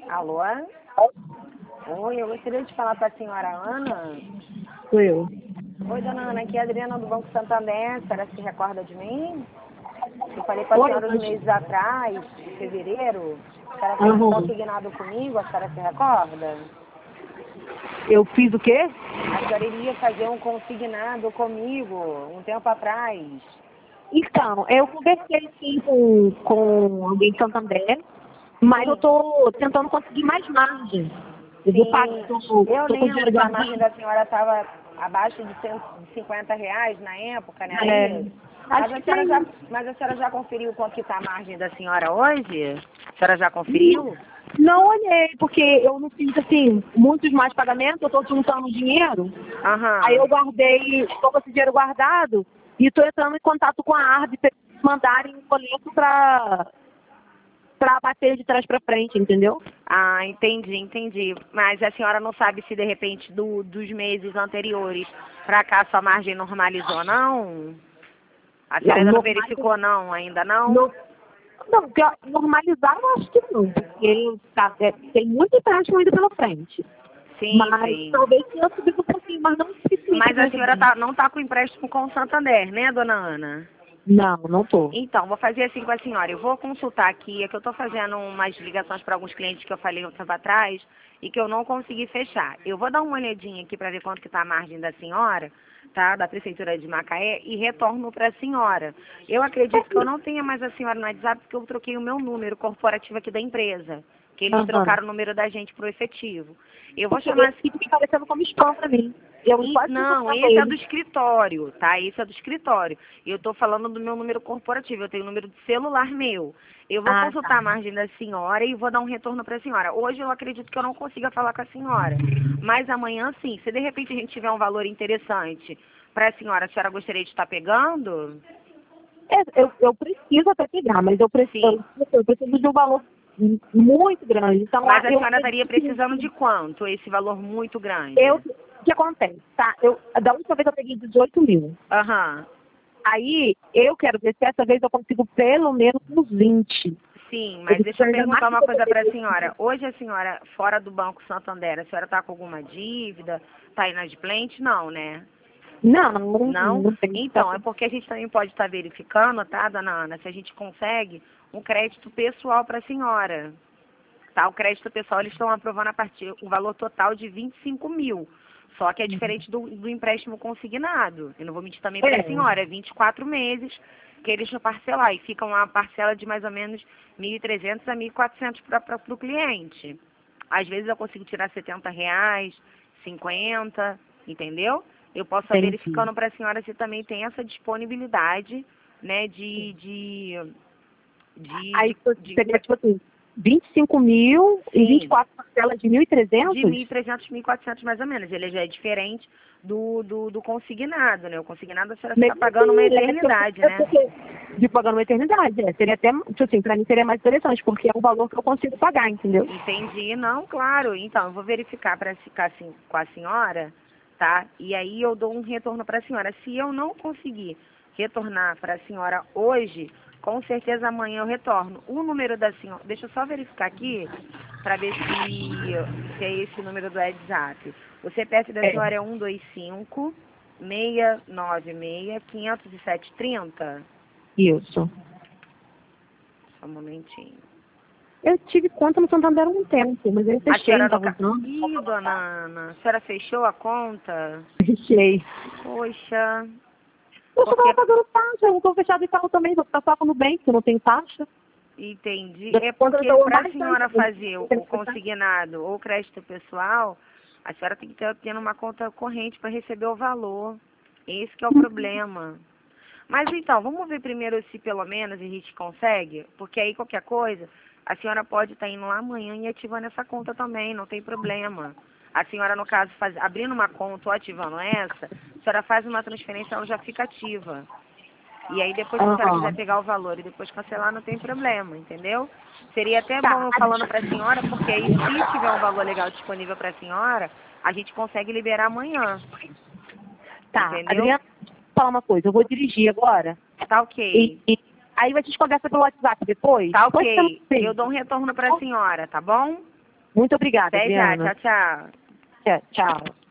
Alô? Oi, eu gostaria de falar com a senhora Ana. Sou eu. Oi, dona Ana, aqui é a Adriana do Banco Santander. A senhora se recorda de mim? Eu falei com a Oi, senhora uns meses atrás, em fevereiro. A senhora fez um aham. consignado comigo, a senhora se recorda? Eu fiz o quê? A senhora iria fazer um consignado comigo um tempo atrás. Então, eu conversei sim com alguém de Santander, mas eu Sim, tô tentando conseguir mais margem. Eu vou pagar, sim. Eu tô com lembro dinheiro que a margem guardado. da senhora estava abaixo de R$ 150 na época, não era É, isso? Mas acho a que senhora já, tem. mas a senhora já conferiu quanto que está a margem da senhora hoje? A senhora já conferiu? Não olhei, porque eu não fiz assim, muitos mais pagamentos, eu tô juntando dinheiro. Aí Aham. eu guardei, tô com esse dinheiro guardado e tô entrando em contato com a ARB para eles mandarem um boleto pra bater de trás pra frente, entendeu? Ah, entendi. Mas a senhora não sabe se de repente dos meses anteriores para cá sua margem normalizou, não? A senhora Não, ainda não verificou, não? Ainda não? não, não, porque normalizar eu acho que não, porque tem muito empréstimo ainda pela frente. Sim, Mas sim. talvez tenha subido um pouquinho, mas não o suficiente Mas pra a ajudar. senhora não tá com empréstimo com o Santander, né, dona Ana? Não, não tô. Então, vou fazer assim com a senhora. Eu vou consultar aqui, é que eu estou fazendo umas ligações para alguns clientes que eu falei um tempo atrás e que eu não consegui fechar. Eu vou dar uma olhadinha aqui para ver quanto que está a margem da senhora, tá? Da Prefeitura de Macaé e retorno para a senhora. Eu acredito que eu não tenha mais a senhora no WhatsApp porque eu troquei o meu número corporativo aqui da empresa, que eles Aham. trocaram o número da gente para o efetivo. Eu vou Porque chamar esse fica parecendo como spam pra mim. Eu quase não tô não, usando esse é do ele. escritório, tá? Esse é do escritório. Eu estou falando do meu número corporativo, eu tenho o número de celular meu. Eu vou Ah, consultar tá. a margem da senhora e vou dar um retorno para a senhora. Hoje eu acredito que eu não consiga falar com a senhora, mas amanhã sim. Se de repente a gente tiver um valor interessante para a senhora gostaria de estar pegando? Eu preciso até pegar, mas Sim. eu preciso de um valor muito grande. Então, Mas a eu senhora estaria acredito precisando de que quanto? Esse valor muito grande? o que acontece, tá? Da última vez eu peguei 18 mil. Aham. Aí, eu quero ver se dessa vez eu consigo pelo menos uns 20. Sim, Eu mas deixa preciso eu ainda mais perguntar do uma que eu coisa para a peguei. senhora. Hoje a senhora, fora do Banco Santander, a senhora está com alguma dívida? Está inadimplente? Não, né? Não, não, Não? não tem. Então, é porque a gente também pode estar verificando, tá, dona Ana, se a gente consegue um crédito pessoal para a senhora. Tá? O crédito pessoal, eles estão aprovando a partir, o valor total de 25 mil. Só que é diferente do empréstimo consignado. Eu não vou mentir também para a É. senhora, é 24 meses que eles vão parcelar. E fica uma parcela de mais ou menos 1.300 a 1.400 para o cliente. Às vezes eu consigo tirar R$ 70, 50, entendeu? Eu posso estar Entendi. verificando para a senhora se também tem essa disponibilidade, né, de, Aí de, de seria tipo assim, 25 mil e sim, 24 parcelas de de 1.300? 1.300, 1.400 mais ou menos. Ele já é diferente do consignado, né? O consignado a senhora fica Mesmo pagando uma assim, eternidade, né? de pagar uma eternidade. Seria até, tipo assim, pra mim seria mais interessante, porque é um valor que eu consigo pagar, entendeu? Entendi, não, claro. Então, eu vou verificar para ficar assim com a senhora, tá? E aí eu dou um retorno para a senhora. Se eu não conseguir retornar para a senhora hoje, com certeza amanhã eu retorno. O número da senhora, deixa eu só verificar aqui para ver se é esse o número do WhatsApp. O CPF da É, senhora é 125 696 507 30. isso. Só um momentinho. Eu tive conta no Santander há um tempo, mas eu A fechei, não senhora no estava ca... usando. Ih, dona Ana, a senhora fechou a conta? Fechei. Poxa, Eu só tava porque pagando taxa, eu não tô fechado em carro também, vou ficar só no bem, porque eu não tenho taxa. entendi. Das É contas porque eu para a mais taxa. senhora fazer Eu tenho o que fechar. consignado ou crédito pessoal, a senhora tem que ter tendo uma conta corrente para receber o valor. Esse que é o problema. Mas então, vamos ver primeiro se pelo menos a gente consegue, porque aí qualquer coisa, a senhora pode estar indo lá amanhã e ativando essa conta também, não tem problema. A senhora, no caso, abrindo uma conta ou ativando essa, a senhora faz uma transferência, ela já fica ativa. E aí depois, se a senhora quiser Aham. pegar o valor e depois cancelar, não tem problema, entendeu? Seria até bom Tá, eu falando para a senhora, porque aí se tiver um valor legal disponível para a senhora, a gente consegue liberar amanhã, tá. entendeu? Adriana, deixa eu falar uma coisa, eu vou dirigir agora. Tá E, ok. e aí a gente conversa pelo WhatsApp depois? Tá Depois você não ok. Eu tem. dou um retorno para a senhora, tá bom? Muito obrigada, Até já, Adriana. tchau, tchau. Tchau.